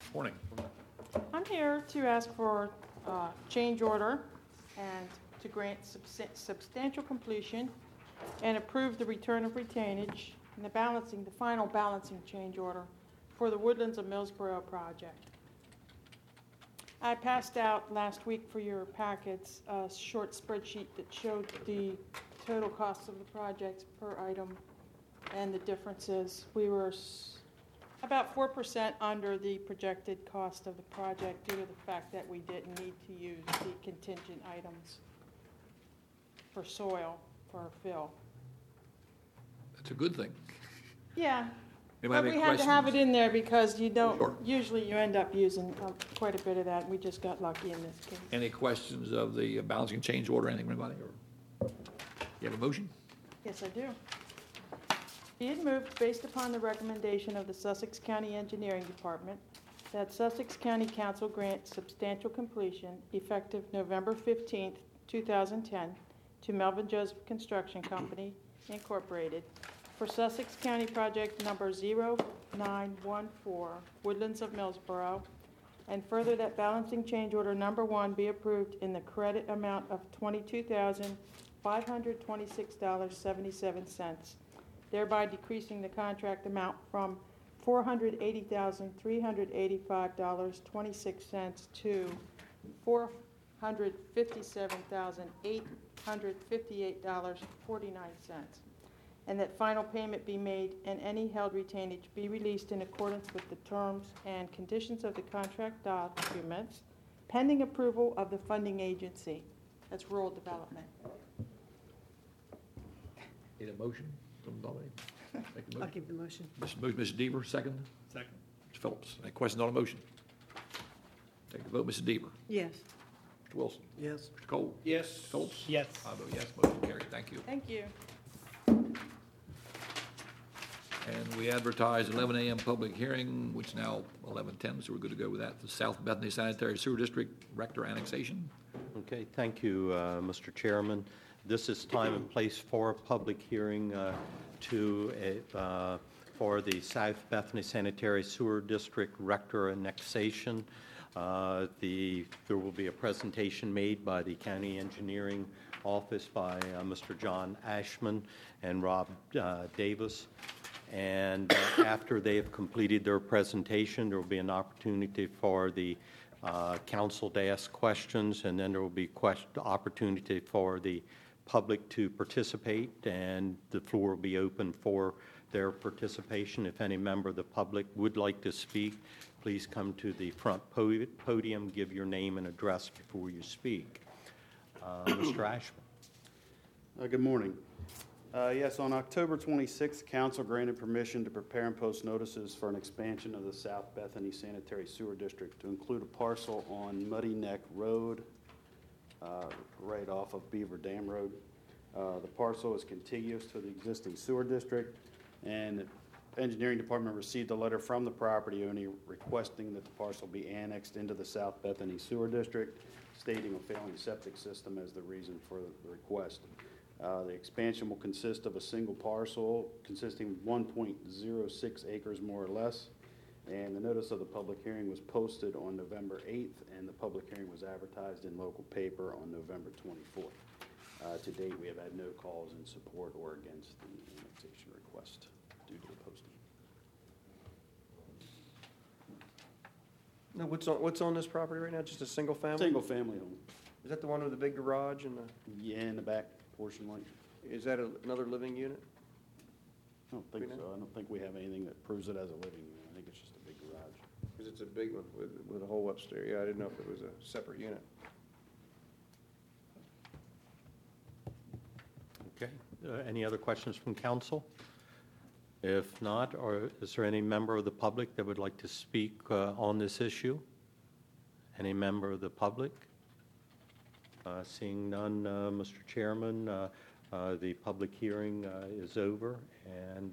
Morning. I'm here to ask for change order and to grant substantial completion and approve the return of retainage and the final balancing change order for the Woodlands of Millsboro project. I passed out last week for your packets a short spreadsheet that showed the total costs of the projects per item and the differences. We were about 4% under the projected cost of the project due to the fact that we didn't need to use the contingent items for soil for fill. That's a good thing. Yeah. Anybody But have we any had to have it questions? in there because you don't, Sure. usually you end up using quite a bit of that. We just got lucky in this case. Any questions of the balancing change order, anything, anybody? Or you have a motion? Yes, I do. Be it moved, based upon the recommendation of the Sussex County Engineering Department, that Sussex County Council grant substantial completion effective November 15th, 2010, to Melvin Joseph Construction Company, Incorporated, for Sussex County Project Number 0914, Woodlands of Millsboro, and further that balancing change order number 1 be approved in the credit amount of $22,526.77, thereby decreasing the contract amount from $480,385.26 to $457,858.49, and that final payment be made and any held retainage be released in accordance with the terms and conditions of the contract documents, pending approval of the funding agency. That's Rural Development. Need a motion from somebody? Make a I'll motion. give the motion. Mrs. Deaver, second. Second. Mr. Phillips, any questions on the motion? Take the vote, Mrs. Deaver. Yes. Mr. Wilson. Yes. Mr. Cole. Yes. Mr. Phillips. Yes. I vote yes, motion carries. Thank you. Thank you. And we advertised 11 a.m. public hearing, which is now 11:10, so we're good to go with that. The South Bethany Sanitary Sewer District Rector Annexation. Okay, thank you, Mr. Chairman. This is time and place for a public hearing for the South Bethany Sanitary Sewer District Rector Annexation. There will be a presentation made by the County Engineering Office by Mr. John Ashman and Rob Davis. And after they have completed their presentation, there will be an opportunity for the council to ask questions, and then there will be opportunity for the public to participate, and the floor will be open for their participation. If any member of the public would like to speak, please come to the front podium, give your name and address before you speak. Mr. Ashman. Good morning. Yes, on October 26th, Council granted permission to prepare and post notices for an expansion of the South Bethany Sanitary Sewer District to include a parcel on Muddy Neck Road, right off of Beaver Dam Road. The parcel is contiguous to the existing sewer district, and the Engineering Department received a letter from the property owner requesting that the parcel be annexed into the South Bethany Sewer District, stating a failing septic system as the reason for the request. The expansion will consist of a single parcel consisting of 1.06 acres more or less, and the notice of the public hearing was posted on November 8th, and the public hearing was advertised in local paper on November 24th. To date, we have had no calls in support or against the annexation request due to the posting. Now, what's on this property right now? Just a single family? Single family home. Is that the one with the big garage and the, Yeah, in the back portion, like, is that another living unit? I don't think We know? so. I don't think we have anything that proves it as a living unit. I think it's just a big garage. Because it's a big one with a hole upstairs. Yeah, I didn't know if it was a separate unit. Okay. Any other questions from council? If not, or is there any member of the public that would like to speak on this issue? Any member of the public? Seeing none, Mr. Chairman, the public hearing is over, and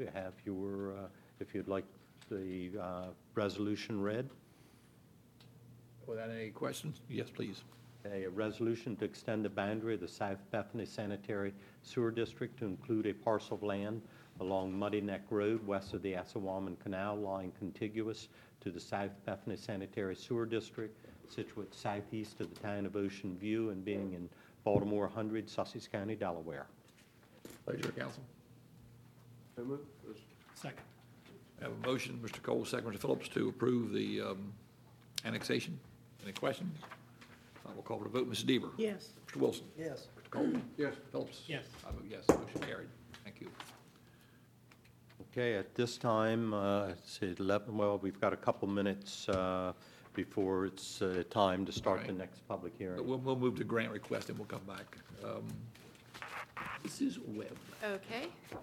if you'd like the resolution read. Without any questions? Yes, please. A resolution to extend the boundary of the South Bethany Sanitary Sewer District to include a parcel of land along Muddy Neck Road, west of the Assawaman Canal, lying contiguous to the South Bethany Sanitary Sewer District, situate southeast of the town of Ocean View, and being in Baltimore 100, Sussex County, Delaware. Pleasure, council. So moved. Second. I have a motion, Mr. Cole, second, Mr. Phillips, to approve the annexation. Any questions? I will call for the vote. Mrs. Deaver? Yes. Mr. Wilson? Yes. Mr. Cole? Yes. Phillips? Yes. I vote yes. Motion carried. Thank you. Okay, at this time, it's 11, well, we've got a couple minutes before it's time to start the All right. next public But hearing. we'll move to grant request, and we'll come back. This is Webb. Okay.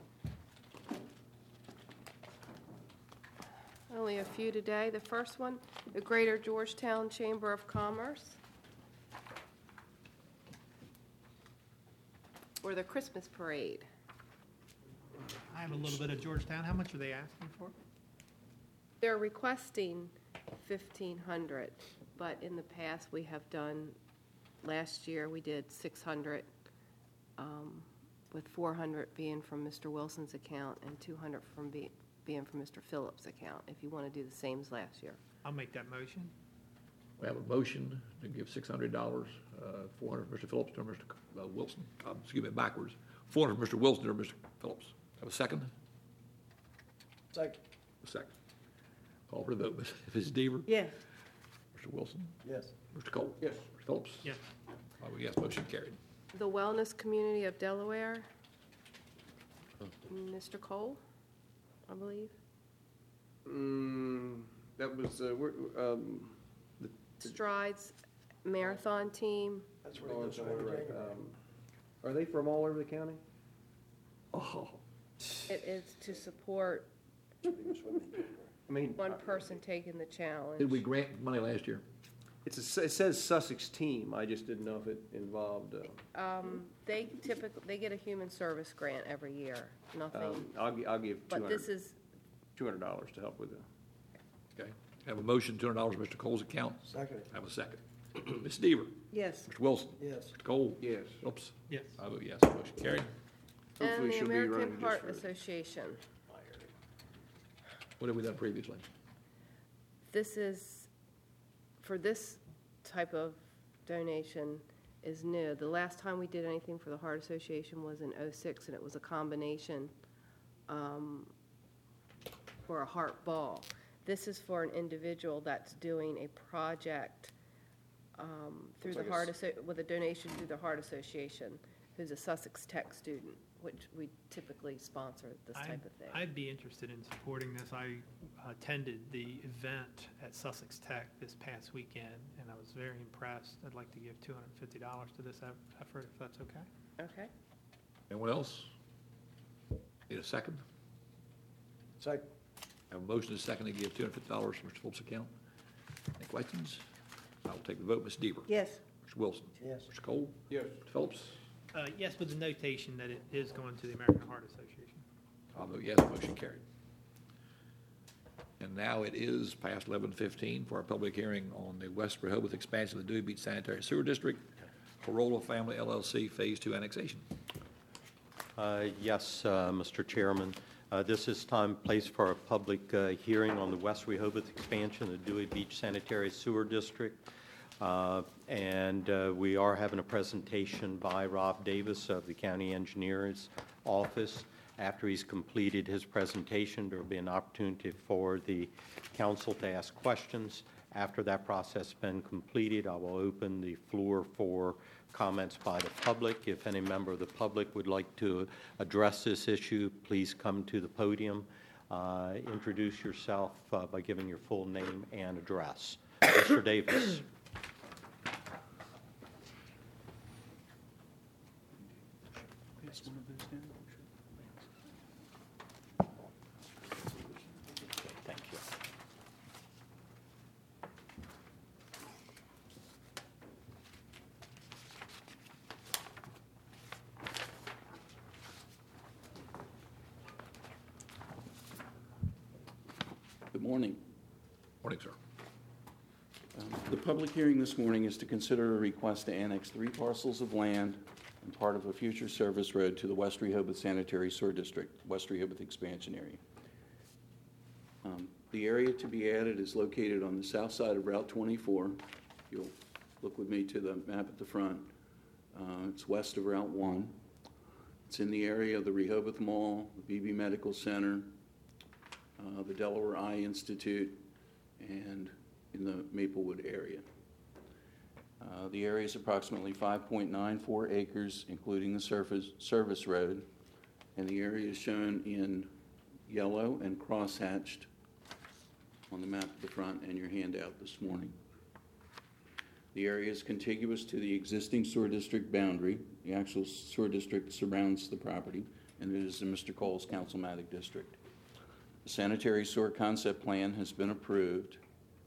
Only a few today. The first one, the Greater Georgetown Chamber of Commerce. Or the Christmas Parade. I have a little bit of Georgetown. How much are they asking for? They're requesting 1,500, but in the past, we have done, last year, we did 600, with 400 being from Mr. Wilson's account and 200 from being from Mr. Phillips' account, if you want to do the same as last year. I'll make that motion. We have a motion to give $600, 400 for Mr. Phillips to Mr. Wilson, excuse me, backwards. 400 for Mr. Wilson to Mr. Phillips. Have a second? Second. A second. Call for the vote. Mrs. Deaver? Yes. Mr. Wilson? Yes. Mr. Cole? Yes. Mr. Phillips? Yes. I vote yes. Motion carried. The Wellness Community of Delaware, Mr. Cole, I believe. That was, Strides Marathon Team. That's oh, right. it's all right. Are they from all over the county? Oh, It is to support I mean, one person taking the challenge. did we grant money last year? it says Sussex team. I just didn't know if it involved, They typically, get a human service grant every year, nothing. I'll give But this is, $200 to help with it. Okay. Have a motion, $200, Mr. Cole's account. Second. Have a second. Ms. Deaver? Yes. Mr. Wilson? Yes. Mr. Cole? Yes. Phillips? Yes. I vote yes. Motion carried. and Hopefully the she'll be American running just Heart for- Association. What have we done previously? This is, for this type of donation is new. The last time we did anything for the Heart Association was in '06, and it was a combination for a heart ball. This is for an individual that's doing a project through Looks the like with a donation through the Heart Association, who's a Sussex Tech student, which we typically sponsor this type of thing. I'd be interested in supporting this. I attended the event at Sussex Tech this past weekend, and I was very impressed. I'd like to give $250 to this effort, if that's okay. Okay. Anyone else? Need a second? Second. Have a motion and a second to give $250 from Mr. Phillips' account. Any questions? I will take the vote. Ms. Deaver? Yes. Mr. Wilson? Yes. Mr. Cole? Yes. Mr. Phillips? Yes, with the notation that it is going to the American Heart Association. I'll vote yes. Motion carried. And now it is past 11:15 for our public hearing on the West Rehoboth expansion of the Dewey Beach Sanitary Sewer District, Corolla Family LLC Phase 2 annexation. Yes, Mr. Chairman. This is time, place for a public hearing on the West Rehoboth expansion of the Dewey Beach Sanitary Sewer District. And we are having a presentation by Rob Davis of the County Engineer's Office. After he's completed his presentation, there will be an opportunity for the council to ask questions. After that process has been completed, I will open the floor for comments by the public. If any member of the public would like to address this issue, please come to the podium. Introduce yourself by giving your full name and address. Mr. Davis. Thank you. Good morning. Morning, sir. The public hearing this morning is to consider a request to annex 3 parcels of land and part of a future service road to the West Rehoboth Sanitary Sewer District, West Rehoboth expansion area. The area to be added is located on the south side of Route 24. You'll look with me to the map at the front. It's west of Route 1. It's in the area of the Rehoboth Mall, the BB Medical Center, the Delaware Eye Institute, and in the Maplewood area. The area is approximately 5.94 acres, including the service road, and the area is shown in yellow and crosshatched on the map at the front and your handout this morning. The area is contiguous to the existing sewer district boundary. The actual sewer district surrounds the property, and it is in Mr. Cole's Councilmatic district. The sanitary sewer concept plan has been approved.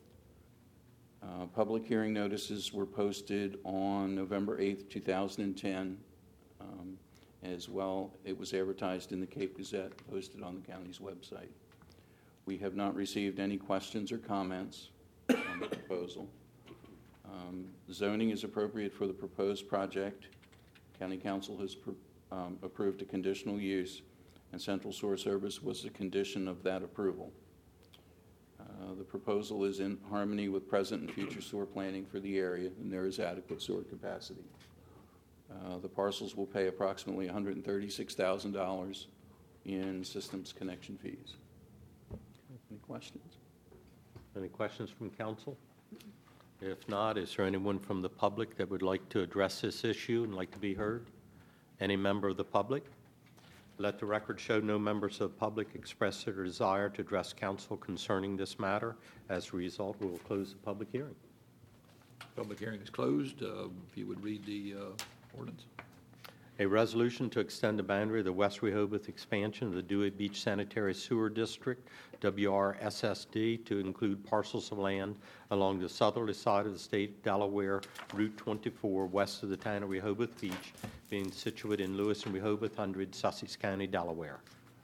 Public hearing notices were posted on November 8th, 2010. As well, it was advertised in the Cape Gazette, posted on the county's website. We have not received any questions or comments on the proposal. Zoning is appropriate for the proposed project. County Council has approved a conditional use, and Central Sewer Service was a condition of that approval. The proposal is in harmony with present and future sewer planning for the area, and there is adequate sewer capacity. The parcels will pay approximately $136,000 in systems connection fees. Any questions? Any questions from council? If not, is there anyone from the public that would like to address this issue and like to be heard? Any member of the public? Let the record show no members of the public express their desire to address council concerning this matter. As a result, we will close the public hearing. Public hearing is closed. If you would read the ordinance. A resolution to extend the boundary of the West Rehoboth expansion of the Dewey Beach Sanitary Sewer District, WRSSD, to include parcels of land along the southerly side of the state of Delaware, Route 24, west of the town of Rehoboth Beach, being situated in Lewis and Rehoboth Hundred, Sussex County, Delaware.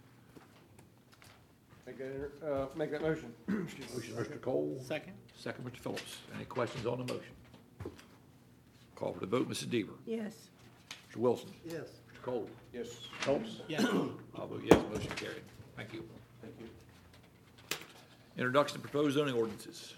Make that motion. Motion, Mr. Cole. Second? Second, Mr. Phillips. Any questions on the motion? Call for the vote, Mrs. Deaver. Yes. Mr. Wilson. Yes. Mr. Cole. Yes. Phelps. Yes. I'll vote yes, motion carried. Thank you. Thank you. Introduction of proposed zoning ordinances.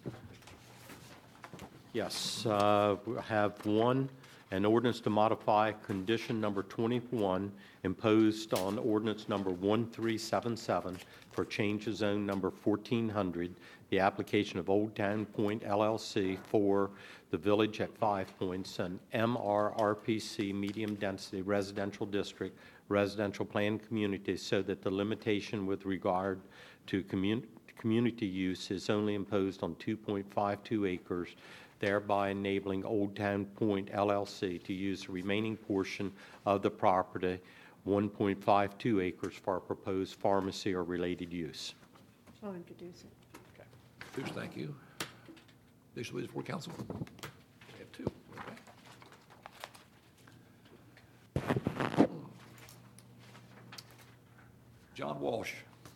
Yes, we have one, an ordinance to modify condition number 21 imposed on ordinance number 1377 for change of zone number 1400, the application of Old Town Point LLC for the Village at 5 Points, an MRRPC medium-density residential district, residential plan community, so that the limitation with regard to community use is only imposed on 2.52 acres, thereby enabling Old Town Point LLC to use the remaining portion of the property, 1.52 acres, for a proposed pharmacy or related use. I'll introduce it. Bruce, thank you. Additional leaders for council? We have two. Okay. John Walsh.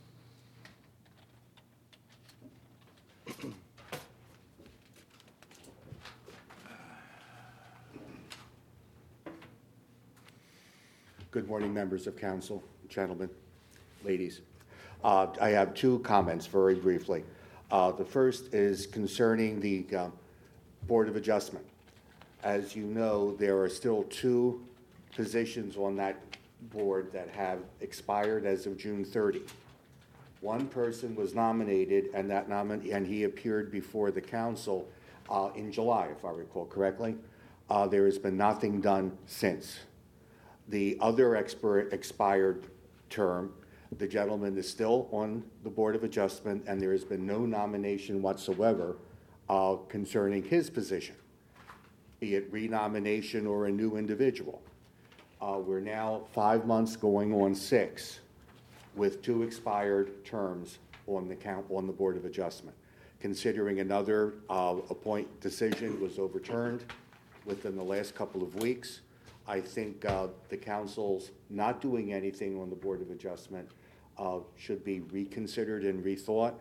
Good morning, members of council, gentlemen, ladies. I have two comments very briefly. The first is concerning the Board of Adjustment. As you know, there are still two positions on that board that have expired as of June 30. One person was nominated, and he appeared before the council in July, if I recall correctly. There has been nothing done since. The other expired term, the gentleman is still on the Board of Adjustment, and there has been no nomination whatsoever concerning his position, be it renomination or a new individual. We're now 5 months going on 6 with 2 expired terms on the Board of Adjustment. Considering another decision was overturned within the last couple of weeks, I think the council's not doing anything on the Board of Adjustment should be reconsidered and rethought.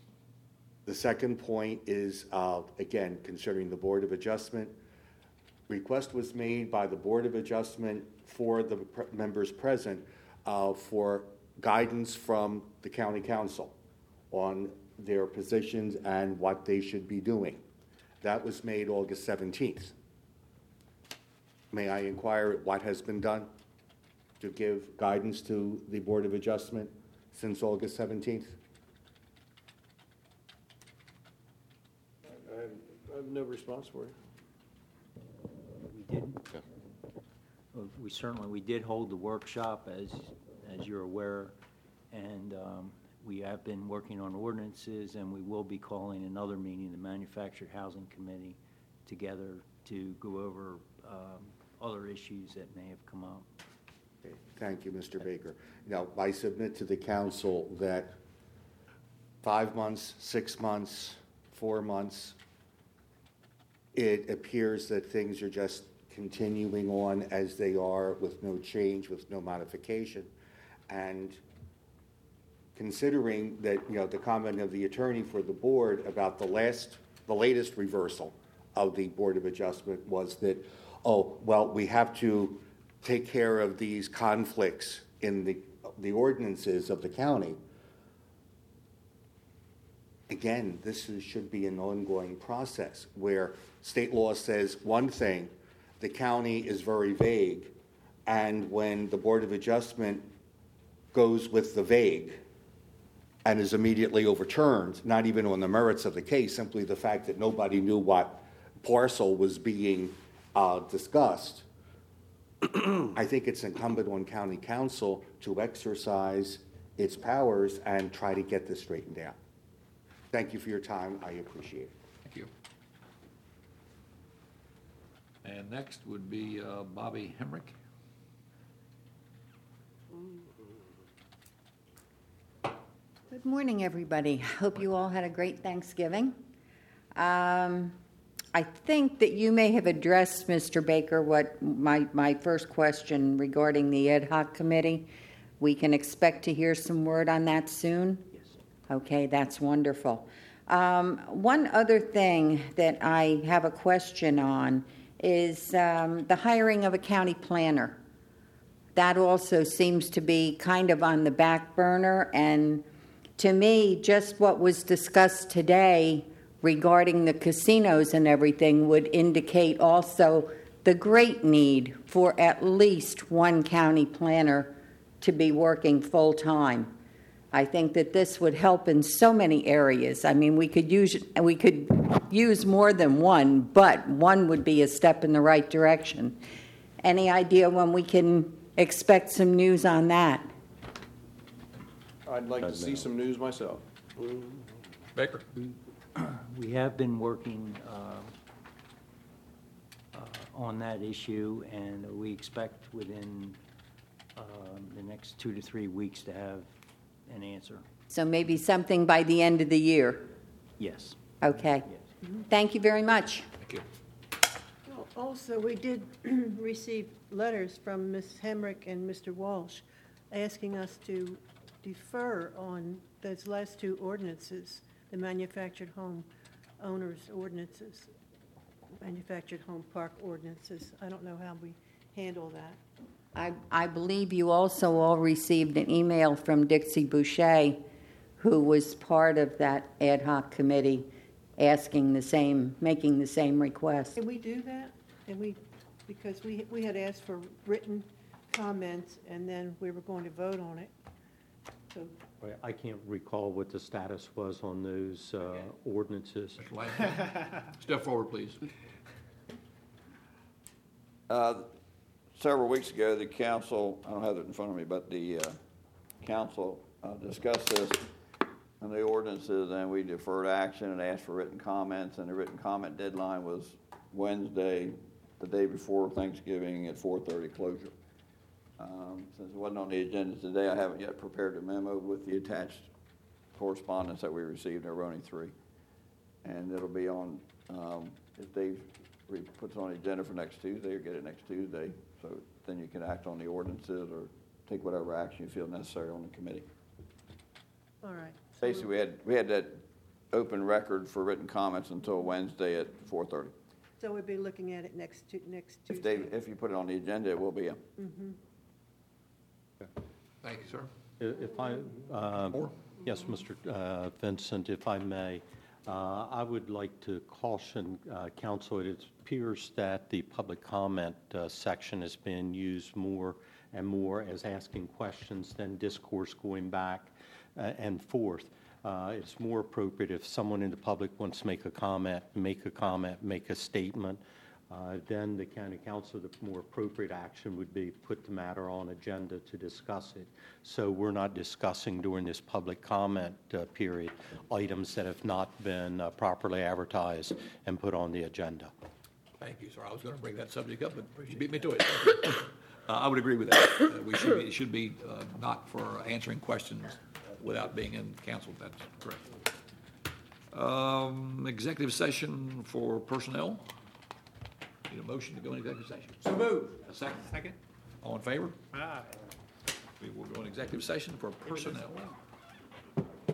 The second point is, again, considering the Board of Adjustment, request was made by the Board of Adjustment for the members present for guidance from the county council on their positions and what they should be doing. That was made August 17th. May I inquire what has been done to give guidance to the Board of Adjustment since August 17th? I have no response for you. We did. We did hold the workshop, as you're aware, and we have been working on ordinances, and we will be calling another meeting, the Manufactured Housing Committee, together to go over other issues that may have come up. Okay, thank you, Mr. Baker. Now, I submit to the council that 5 months, 6 months, 4 months, it appears that things are just continuing on as they are with no change, with no modification. And considering that, the comment of the attorney for the board about the latest reversal of the Board of Adjustment was that, we have to take care of these conflicts in the ordinances of the county. Again, this should be an ongoing process where state law says one thing, the county is very vague, and when the Board of Adjustment goes with the vague and is immediately overturned, not even on the merits of the case, simply the fact that nobody knew what parcel was being discussed, I think it's incumbent on county council to exercise its powers and try to get this straightened out. Thank you for your time. I appreciate it. Thank you. And next would be Bobby Hemrick. Good morning, everybody. Hope you all had a great Thanksgiving. I think that you may have addressed, Mr. Baker, what my first question regarding the ad hoc committee. We can expect to hear some word on that soon? Yes. Okay, that's wonderful. One other thing that I have a question on is the hiring of a county planner. That also seems to be kind of on the back burner, and to me, just what was discussed today regarding the casinos and everything would indicate also the great need for at least one county planner to be working full-time. I think that this would help in so many areas. I mean, we could use more than one, but one would be a step in the right direction. Any idea when we can expect some news on that? I'd like to see some news myself. Baker? We have been working on that issue, and we expect within the next 2 to 3 weeks to have an answer. So maybe something by the end of the year? Yes. Okay. Yes. Thank you very much. Thank you. Well, also, we did receive letters from Ms. Hemrick and Mr. Walsh asking us to defer on those last two ordinances, the manufactured home owners ordinances, manufactured home park ordinances. I don't know how we handle that. I believe you also all received an email from Dixie Boucher, who was part of that ad hoc committee, asking the same, making the same request. Can we do that? Because we had asked for written comments, and then we were going to vote on it. So I can't recall what the status was on those ordinances. Mr. Lang. Step forward, please. Several weeks ago, the council, I don't have it in front of me, but the council discussed this and the ordinances, and we deferred action and asked for written comments, and the written comment deadline was Wednesday, the day before Thanksgiving at 4:30 closure. Since it wasn't on the agenda today, I haven't yet prepared a memo with the attached correspondence that we received. There were only 3. And it'll be on, if Dave puts it on the agenda for next Tuesday, or get it next Tuesday, so then you can act on the ordinances or take whatever action you feel necessary on the committee. all right. So Basically, we had that open record for written comments until Wednesday at 4:30. So we'll be looking at it next If they, Tuesday. if you put it on the agenda, it will be. Thank you, sir. If I, yes, Mr. Vincent, if I may, I would like to caution council. It appears that the public comment section has been used more and more as asking questions than discourse going back and forth. It's more appropriate if someone in the public wants to make a comment, make a statement. Then the county council, the more appropriate action would be put the matter on agenda to discuss it. So we're not discussing during this public comment period items that have not been properly advertised and put on the agenda. Thank you, sir. I was going to bring that subject up, but you beat me to it. Thank you. I would agree with that. It should be not for answering questions without being in council. That's correct. Executive session for personnel. Need a motion to go into executive session. So move. A second? Second? All in favor? Aye. We will go in executive session for personnel.